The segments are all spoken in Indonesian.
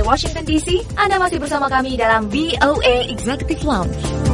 Washington DC, Anda masih bersama kami dalam VOA Executive Lounge.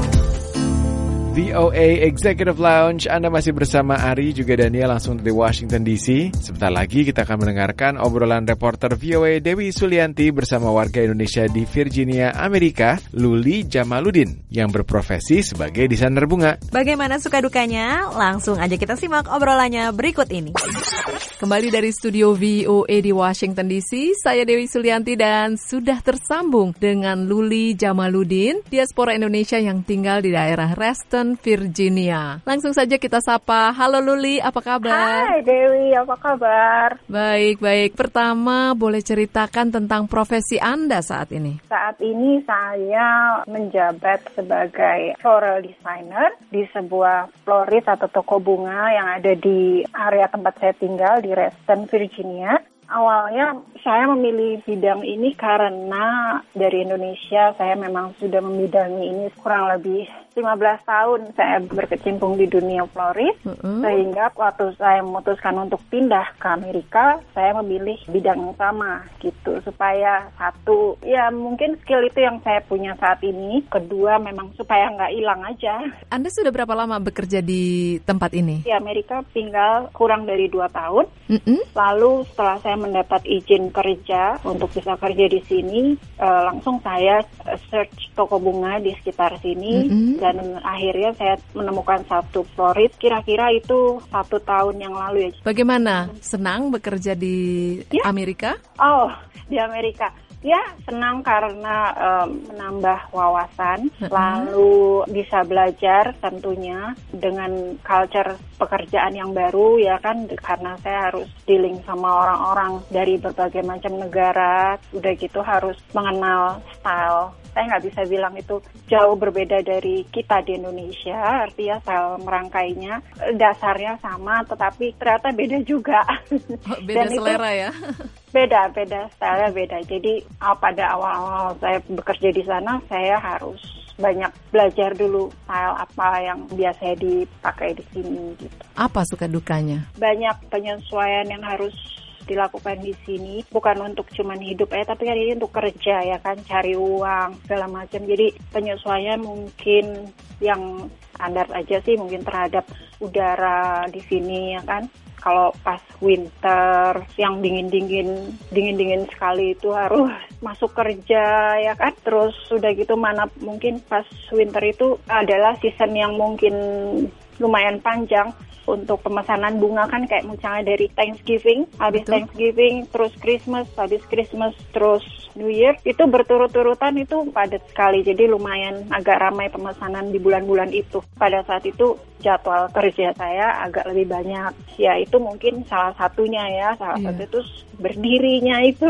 VOA Executive Lounge, Anda masih bersama Ari juga Daniel langsung dari Washington DC. Sebentar lagi kita akan mendengarkan obrolan reporter VOA Dewi Sulianti bersama warga Indonesia di Virginia, Amerika, Luli Jamaludin, yang berprofesi sebagai desainer bunga. Bagaimana suka dukanya? Langsung aja kita simak obrolannya berikut ini. Kembali dari studio VOA di Washington DC, saya Dewi Sulianti dan sudah tersambung dengan Luli Jamaludin, diaspora Indonesia yang tinggal di daerah Reston, Virginia. Langsung saja kita sapa. Halo Luli, apa kabar? Hai Dewi, apa kabar? Baik. Pertama, boleh ceritakan tentang profesi Anda saat ini? Saat ini saya menjabat sebagai floral designer di sebuah florist atau toko bunga yang ada di area tempat saya tinggal di Reston, Virginia. Awalnya saya memilih bidang ini karena dari Indonesia saya memang sudah membidangi ini kurang lebih 15 tahun saya berkecimpung di dunia florist, sehingga waktu saya memutuskan untuk pindah ke Amerika, saya memilih bidang yang sama gitu, supaya satu, ya mungkin skill itu yang saya punya saat ini, kedua memang supaya nggak hilang aja. Anda sudah berapa lama bekerja di tempat ini? Di Amerika tinggal kurang dari 2 tahun, lalu setelah saya mendapat izin kerja untuk bisa kerja di sini, langsung saya search toko bunga di sekitar sini, dan akhirnya saya menemukan satu florist, kira-kira itu 1 tahun yang lalu ya. Bagaimana? Senang bekerja di Amerika? Oh, di Amerika. Ya, senang karena menambah wawasan, lalu bisa belajar tentunya dengan culture pekerjaan yang baru ya kan, karena saya harus dealing sama orang-orang dari berbagai macam negara, udah gitu harus mengenal style. Saya nggak bisa bilang itu jauh berbeda dari kita di Indonesia, artinya style merangkainya dasarnya sama, tetapi ternyata beda juga. Beda selera ya? Beda, style-nya beda. Jadi pada awal-awal saya bekerja di sana, saya harus banyak belajar dulu style apa yang biasa dipakai di sini. Gitu. Apa suka dukanya? Banyak penyesuaian yang harus dilakukan di sini, bukan untuk cuman hidup tapi kan ini untuk kerja ya kan, cari uang segala macam. Jadi penyesuaian mungkin yang standar aja sih, mungkin terhadap udara di sini ya kan. Kalau pas winter yang dingin sekali itu harus masuk kerja ya kan. Terus udah gitu mana mungkin pas winter itu adalah season yang mungkin lumayan panjang untuk pemesanan bunga kan, kayak misalnya dari Thanksgiving, habis Thanksgiving, terus Christmas, habis Christmas, terus New Year, itu berturut-turutan, itu padat sekali. Jadi lumayan agak ramai pemesanan di bulan-bulan itu. Pada saat itu jadwal kerja saya agak lebih banyak. Ya itu mungkin salah satunya ya, salah satu itu berdirinya itu.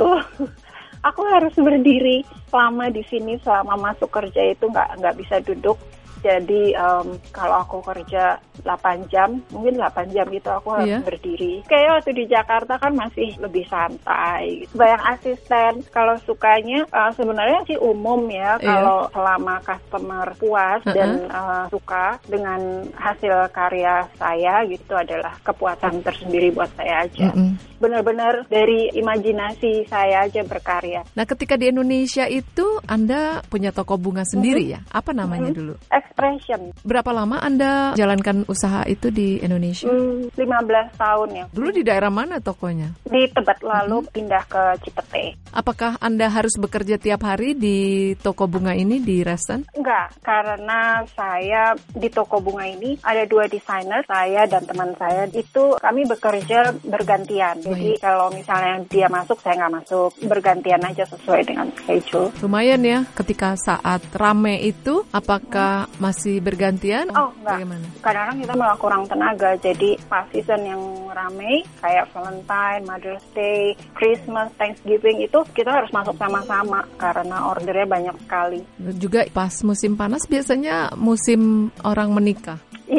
Aku harus berdiri lama di sini selama masuk kerja itu nggak bisa duduk. Jadi kalau aku kerja 8 jam, mungkin 8 jam gitu aku harus berdiri. Kayak waktu di Jakarta kan masih lebih santai. Banyak asisten, kalau sukanya sebenarnya sih umum ya. Kalau selama customer puas dan suka dengan hasil karya saya gitu, adalah kepuasan tersendiri buat saya aja. Benar-benar dari imajinasi saya aja berkarya. Nah, ketika di Indonesia itu Anda punya toko bunga sendiri ya? Apa namanya dulu? Expression. Berapa lama Anda jalankan usaha itu di Indonesia? 15 tahun ya. Dulu di daerah mana tokonya? Di Tebet, lalu pindah ke Cipete. Apakah Anda harus bekerja tiap hari di toko bunga ini di Reston? Enggak, karena saya di toko bunga ini ada 2 desainer, saya dan teman saya. Itu kami bekerja bergantian. Jadi kalau misalnya dia masuk, saya nggak masuk. Bergantian aja sesuai dengan schedule. Lumayan ya, ketika saat rame itu, apakah masih bergantian? Oh, enggak. Bagaimana? Kadang-kadang kita malah kurang tenaga. Jadi pas season yang rame, kayak Valentine, Mother's Day, Christmas, Thanksgiving, itu kita harus masuk sama-sama karena ordernya banyak sekali. Juga pas musim panas biasanya musim orang menikah. Iya.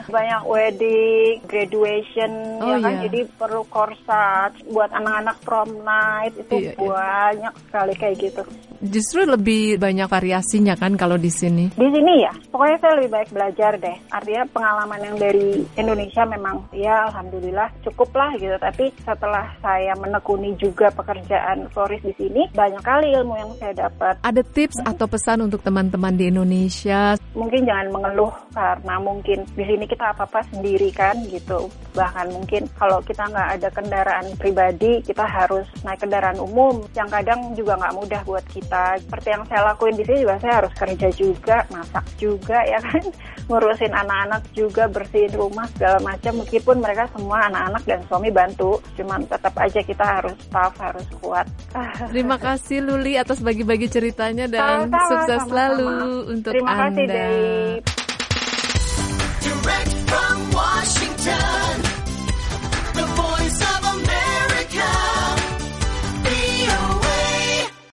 banyak wedding, graduation, ya kan, jadi perlu korsat buat anak-anak prom night, itu banyak sekali kayak gitu. Justru lebih banyak variasinya kan kalau di sini? Di sini ya, pokoknya saya lebih baik belajar deh. Artinya pengalaman yang dari Indonesia memang ya alhamdulillah cukup lah gitu. Tapi setelah saya menekuni juga pekerjaan florist di sini, banyak kali ilmu yang saya dapat. Ada tips atau pesan untuk teman-teman di Indonesia? Mungkin jangan mengeluh karena mungkin di sini kita apa-apa sendiri kan gitu. Bahkan mungkin kalau kita nggak ada kendaraan pribadi, kita harus naik kendaraan umum yang kadang juga nggak mudah buat kita. Seperti yang saya lakuin di sini juga, saya harus kerja juga, masak juga ya kan, ngurusin anak-anak juga, bersihin rumah segala macam. Meskipun mereka semua anak-anak dan suami bantu, cuman tetap aja kita harus tough, harus kuat. Terima kasih Luli atas bagi-bagi ceritanya dan sukses selalu untuk Terima Anda. Terima kasih Dewi. Direct from Washington.